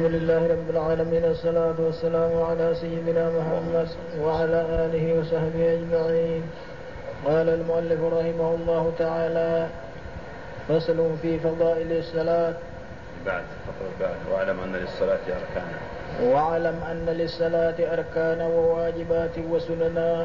لله رب العالمين، والصلاة والسلام على سيدنا محمد وعلى آله وصحبه أجمعين. قال المؤلف رحمه الله تعالى: فصل في فضائل الصلاة. واعلم أن للصلاة أركانا وواجبات وسننا،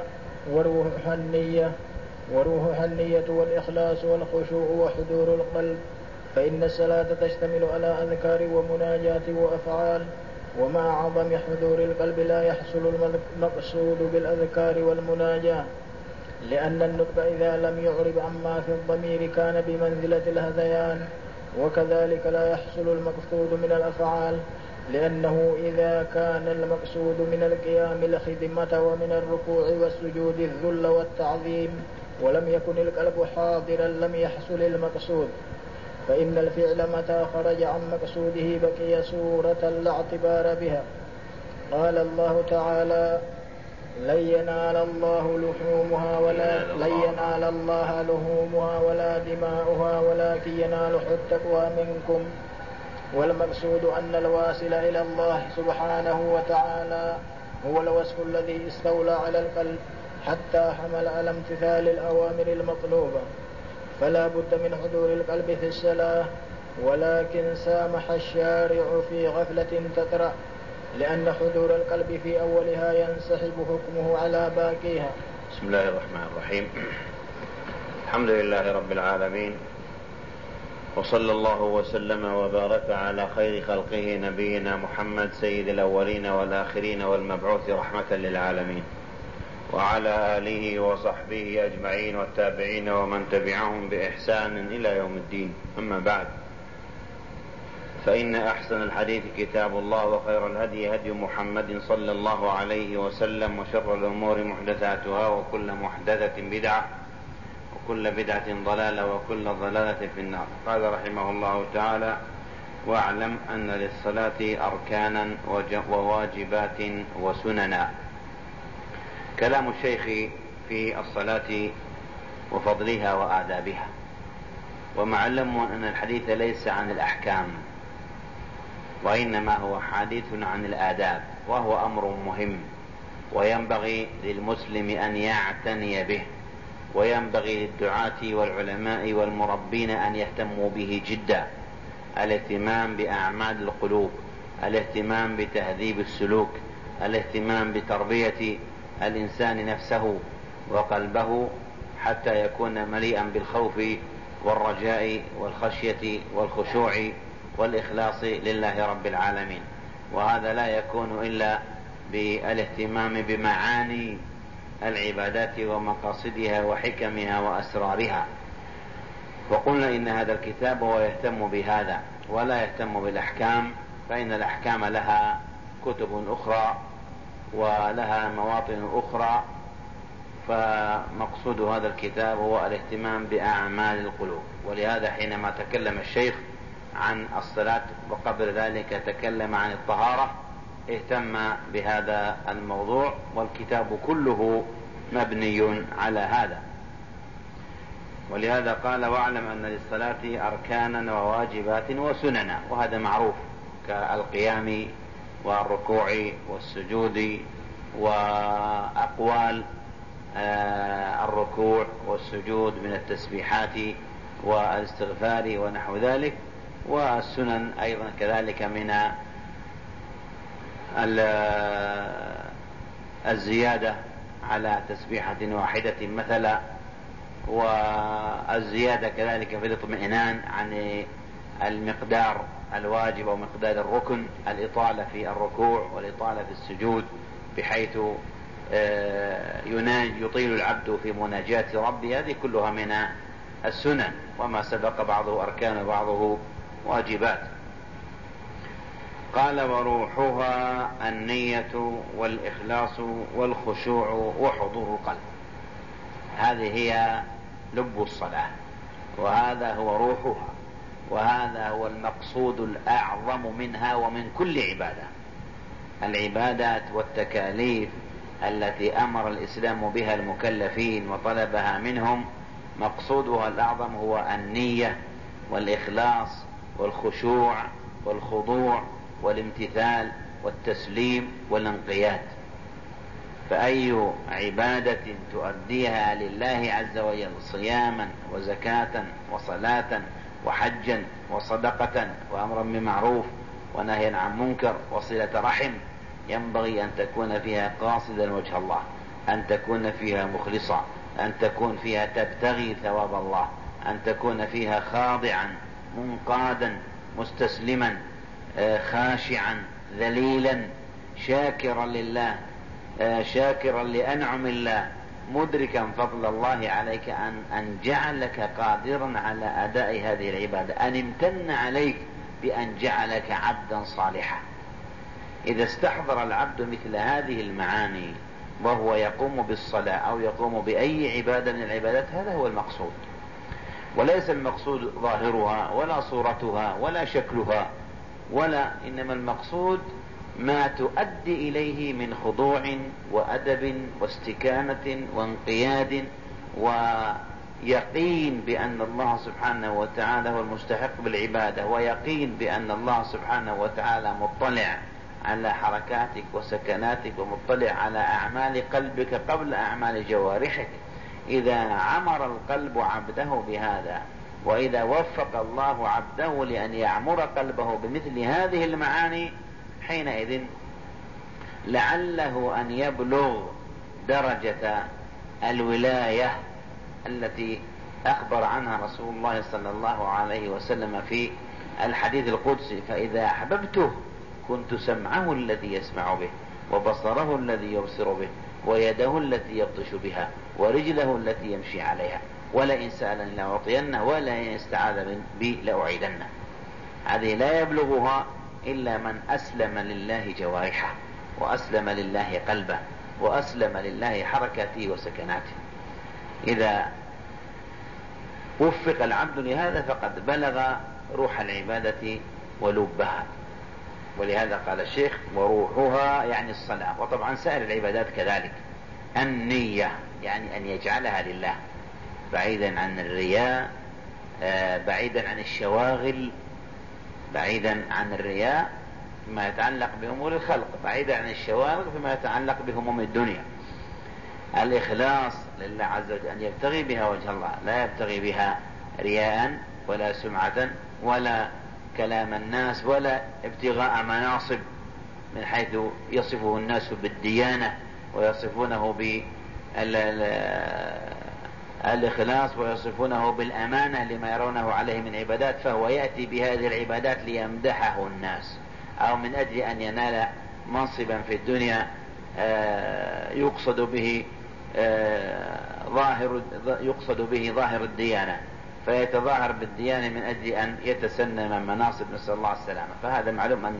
وروحها النية والإخلاص والخشوع وحضور القلب، فإن الصلاة تشتمل على أذكار ومناجات وأفعال، ومع عظم حضور القلب لا يحصل المقصود بالأذكار والمناجاة، لأن النطق إذا لم يعرب عما في الضمير كان بمنزلة الهذيان، وكذلك لا يحصل المقصود من الأفعال، لأنه إذا كان المقصود من القيام الخدمة ومن الركوع والسجود الذل والتعظيم، ولم يكن القلب حاضرا لم يحصل المقصود، فإن الفعل متى خرج عن مقصوده بقي صورة لا اعتبار بها. قال الله تعالى: لن ينال الله لحومها ولا دماؤها ولكن يناله التقوى منكم. والمقصود أن الواصل إلى الله سبحانه وتعالى هو الوصف الذي استولى على القلب حتى حمل على امتثال الأوامر المطلوبة، فلا بد من حضور القلب في الصلاة، ولكن سامح الشارع في غفلة تطرأ، لأن حضور القلب في أولها ينسحب حكمه على باقيها. بسم الله الرحمن الرحيم. الحمد لله رب العالمين، وصلى الله وسلم وبارك على خير خلقه نبينا محمد سيد الأولين والآخرين والمبعوث رحمة للعالمين، وعلى آله وصحبه أجمعين والتابعين ومن تبعهم بإحسان إلى يوم الدين. أما بعد، فإن أحسن الحديث كتاب الله، وخير الهدي هدي محمد صلى الله عليه وسلم، وشر الأمور محدثاتها، وكل محدثة بدعة، وكل بدعة ضلالة، وكل ضلالة في النار. قال رحمه الله تعالى: واعلم أن للصلاة أركانا وواجبات وسننا. كلام الشيخ في الصلاة وفضلها وآدابها. ومعلم أن الحديث ليس عن الأحكام، وإنما هو حديث عن الآداب، وهو أمر مهم، وينبغي للمسلم أن يعتني به، وينبغي للدعاة والعلماء والمربين أن يهتموا به جدا. الاهتمام بأعمال القلوب، الاهتمام بتهذيب السلوك، الاهتمام بتربية الإنسان نفسه وقلبه حتى يكون مليئا بالخوف والرجاء والخشية والخشوع والإخلاص لله رب العالمين. وهذا لا يكون إلا بالاهتمام بمعاني العبادات ومقاصدها وحكمها وأسرارها. وقلنا إن هذا الكتاب هو يهتم بهذا ولا يهتم بالأحكام، فإن الأحكام لها كتب أخرى ولها مواطن أخرى، فمقصود هذا الكتاب هو الاهتمام بأعمال القلوب. ولهذا حينما تكلم الشيخ عن الصلاة وقبل ذلك تكلم عن الطهارة اهتم بهذا الموضوع، والكتاب كله مبني على هذا. ولهذا قال: واعلم أن للصلاة أركانا وواجبات وسننا. وهذا معروف كالقيام والركوع والسجود وأقوال الركوع والسجود من التسبيحات والاستغفار ونحو ذلك، والسنن أيضا كذلك من الزيادة على تسبيحة واحدة مثلا، والزيادة كذلك في الاطمئنان عن المقدار الواجب ومقدار الركن، الإطالة في الركوع والإطالة في السجود، بحيث يطيل العبد في مناجاة ربه. هذه كلها من السنن، وما سبق بعضه أركان وبعضه واجبات. قال: وروحها النية والإخلاص والخشوع وحضور القلب. هذه هي لب الصلاة، وهذا هو روحها، وهذا هو المقصود الأعظم منها ومن كل عبادة. العبادات والتكاليف التي أمر الإسلام بها المكلفين وطلبها منهم مقصودها الأعظم هو النية والإخلاص والخشوع والخضوع والامتثال والتسليم والانقياد. فأي عبادة تؤديها لله عز وجل صياما وزكاة وصلاة وحجا وصدقة وأمرا بمعروف ونهيا عن منكر وصلة رحم ينبغي أن تكون فيها قاصدا وجه الله، أن تكون فيها مخلصا، أن تكون فيها تبتغي ثواب الله، أن تكون فيها خاضعا منقادا مستسلما خاشعا ذليلا شاكرا لله شاكرا لأنعم الله مدركا فضل الله عليك أن جعلك قادرا على أداء هذه العبادة، أن امتن عليك بأن جعلك عبدا صالحا. إذا استحضر العبد مثل هذه المعاني وهو يقوم بالصلاة أو يقوم بأي عبادة من العبادات، هذا هو المقصود، وليس المقصود ظاهرها ولا صورتها ولا شكلها، إنما المقصود ما تؤدي إليه من خضوع وأدب واستكانة وانقياد ويقين بأن الله سبحانه وتعالى هو المستحق بالعبادة، ويقين بأن الله سبحانه وتعالى مطلع على حركاتك وسكناتك ومطلع على أعمال قلبك قبل أعمال جوارحك. إذا عمر القلب عبده بهذا، وإذا وفق الله عبده لأن يعمر قلبه بمثل هذه المعاني، حينئذ لعله أن يبلغ درجة الولاية التي أخبر عنها رسول الله صلى الله عليه وسلم في الحديث القدسي: فإذا أحببته كنت سمعه الذي يسمع به، وبصره الذي يبصر به، ويده التي يبطش بها، ورجله التي يمشي عليها، ولئن سألني لأعطينه، ولئن استعاذ بي لأعيذنه. هذه لا يبلغها إلا من أسلم لله جوارحه، وأسلم لله قلبه، وأسلم لله حركاته وسكناته. إذا وفق العبد لهذا فقد بلغ روح العبادة ولبها. ولهذا قال الشيخ: وروحها يعني الصلاة. وطبعا سائر العبادات كذلك. النية يعني أن يجعلها لله، بعيدا عن الرياء، بعيدا عن الشواغل، بعيدا عن الرياء فيما يتعلق بأمور الخلق، بعيدا عن الشواغل فيما يتعلق بهموم الدنيا. الإخلاص لله عز وجل، أن يبتغي بها وجه الله، لا يبتغي بها رياء ولا سمعة ولا كلام الناس ولا ابتغاء مناصب، من حيث يصفه الناس بالديانة ويصفونه بالإخلاص ويصفونه بالأمانة لما يرونه عليه من عبادات، فهو يأتي بهذه العبادات ليمدحه الناس، أو من أجل أن ينال منصبا في الدنيا يقصد به ظاهر الديانة، فيتظاهر بالديانة من أجل أن يتسنم مناصب، نسأل الله السلامة. فهذا معلوم أن